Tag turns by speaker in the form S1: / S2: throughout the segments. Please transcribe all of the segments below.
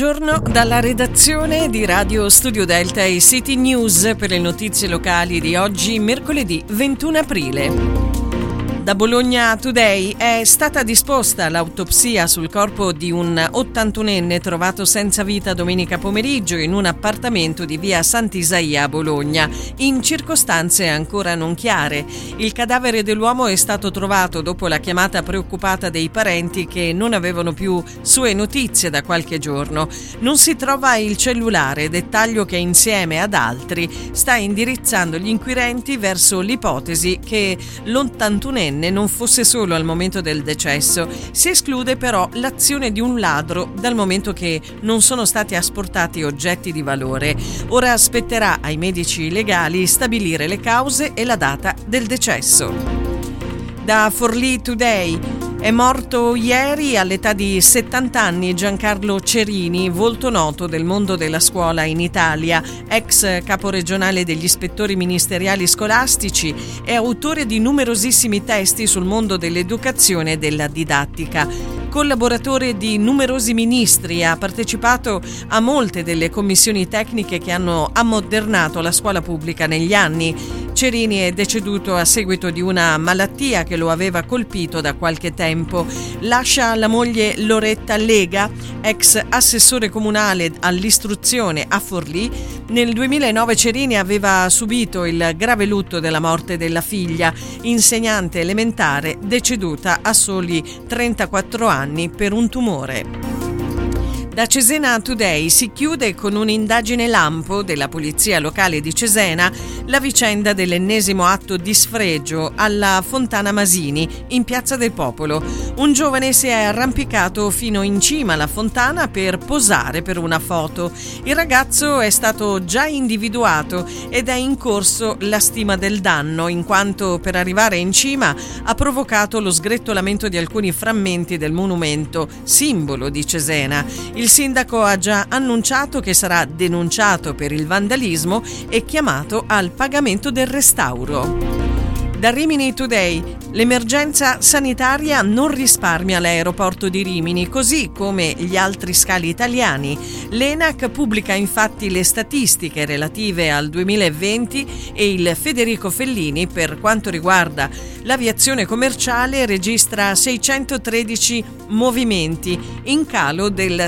S1: Buongiorno dalla redazione di Radio Studio Delta e City News per le notizie locali di oggi, mercoledì 21 aprile. Da Bologna Today: è stata disposta l'autopsia sul corpo di un 81enne trovato senza vita domenica pomeriggio in un appartamento di via Sant'Isaia a Bologna, in circostanze ancora non chiare. Il cadavere dell'uomo è stato trovato dopo la chiamata preoccupata dei parenti che non avevano più sue notizie da qualche giorno. Non si trova il cellulare, dettaglio che insieme ad altri sta indirizzando gli inquirenti verso l'ipotesi che l'81enne non fosse solo al momento del decesso. Si esclude però l'azione di un ladro dal momento che non sono stati asportati oggetti di valore. Ora spetterà ai medici legali stabilire le cause e la data del decesso. Da Forlì Today: è morto ieri all'età di 70 anni Giancarlo Cerini, volto noto del mondo della scuola in Italia, ex caporegionale degli ispettori ministeriali scolastici e autore di numerosissimi testi sul mondo dell'educazione e della didattica. Collaboratore di numerosi ministri, ha partecipato a molte delle commissioni tecniche che hanno ammodernato la scuola pubblica negli anni. Cerini è deceduto a seguito di una malattia che lo aveva colpito da qualche tempo. Lascia la moglie Loretta Lega, ex assessore comunale all'istruzione a Forlì. Nel 2009 Cerini aveva subito il grave lutto della morte della figlia, insegnante elementare, deceduta a soli 34 anni per un tumore. Da Cesena Today: si chiude con un'indagine lampo della polizia locale di Cesena la vicenda dell'ennesimo atto di sfregio alla Fontana Masini in Piazza del Popolo. Un giovane si è arrampicato fino in cima alla fontana per posare per una foto. Il ragazzo è stato già individuato ed è in corso la stima del danno, in quanto per arrivare in cima ha provocato lo sgretolamento di alcuni frammenti del monumento, simbolo di Cesena. Il sindaco ha già annunciato che sarà denunciato per il vandalismo e chiamato al pagamento del restauro. Da Rimini Today: l'emergenza sanitaria non risparmia l'aeroporto di Rimini, così come gli altri scali italiani. L'ENAC pubblica infatti le statistiche relative al 2020 e il Federico Fellini, per quanto riguarda l'aviazione commerciale, registra 613 movimenti, in calo del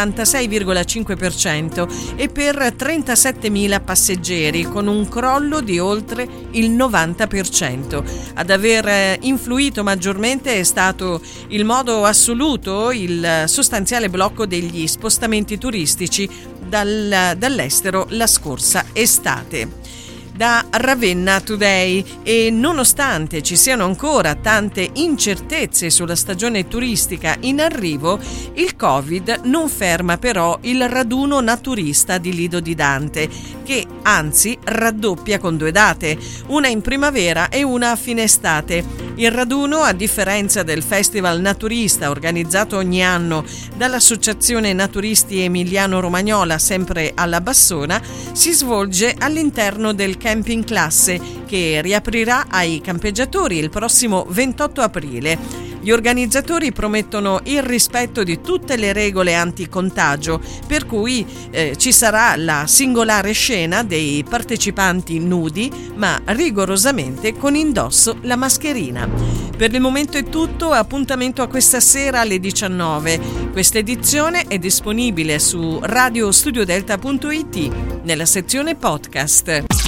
S1: 76,5% e per 37.000 passeggeri, con un crollo di oltre il 90%. Ad aver influito maggiormente è stato il modo assoluto il sostanziale blocco degli spostamenti turistici dall'estero la scorsa estate. Da Ravenna Today: e nonostante ci siano ancora tante incertezze sulla stagione turistica in arrivo, il Covid non ferma però il raduno naturista di Lido di Dante, che anzi raddoppia con 2 date, una in primavera e una a fine estate. Il raduno, a differenza del festival naturista organizzato ogni anno dall'Associazione Naturisti Emiliano Romagnola, sempre alla Bassona, si svolge all'interno del Camping Classe, che riaprirà ai campeggiatori il prossimo 28 aprile. Gli organizzatori promettono il rispetto di tutte le regole anticontagio, per cui ci sarà la singolare scena dei partecipanti nudi, ma rigorosamente con indosso la mascherina. Per il momento è tutto, appuntamento a questa sera alle 19. Questa edizione è disponibile su radiostudiodelta.it nella sezione podcast.